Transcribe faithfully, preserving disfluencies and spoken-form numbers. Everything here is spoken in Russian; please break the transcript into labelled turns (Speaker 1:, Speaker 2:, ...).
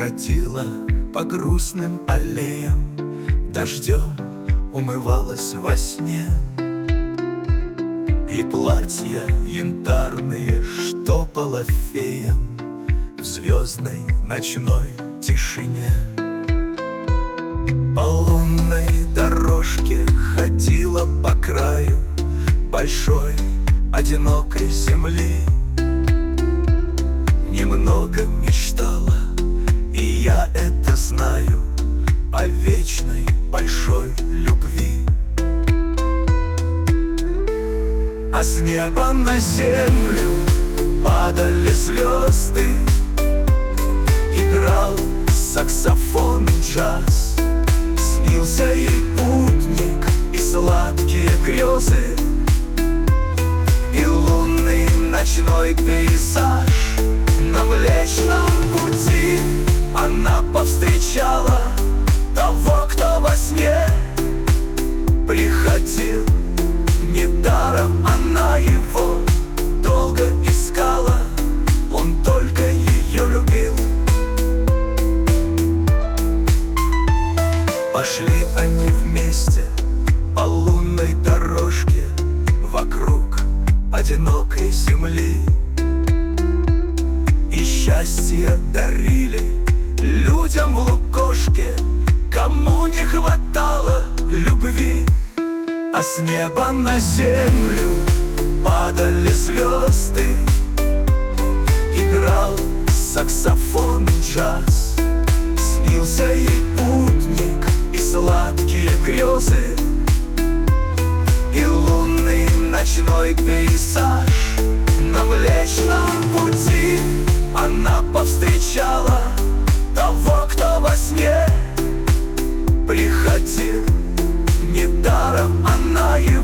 Speaker 1: бродила по грустным аллеям, дождем умывалась во сне. И платья янтарные штопала феям в звездной ночной тишине. По лунной дорожке ходила по краю большой одинокой земли. Немного мечтала, и я это знаю, о вечной большой любви. А с неба на землю падали звезды, играл саксофон джаз. Снился ей путник и сладкие грезы, и лунный ночной пейзаж. На Млечном Пути она повстречала того, кто во сне приходил. Недаром она его долго искала, он только ее любил. Пошли они вместе по лунной дорожке вокруг одинокой земли, и счастье дарили людям в лукошке, кому не хватало любви. А с неба на землю падали звезды, играл саксофон джаз. Снился ей путник и сладкие грезы, и лунный ночной пейзаж. На Млечном Пути она повстречала того, кто во сне приходил. Недаром она его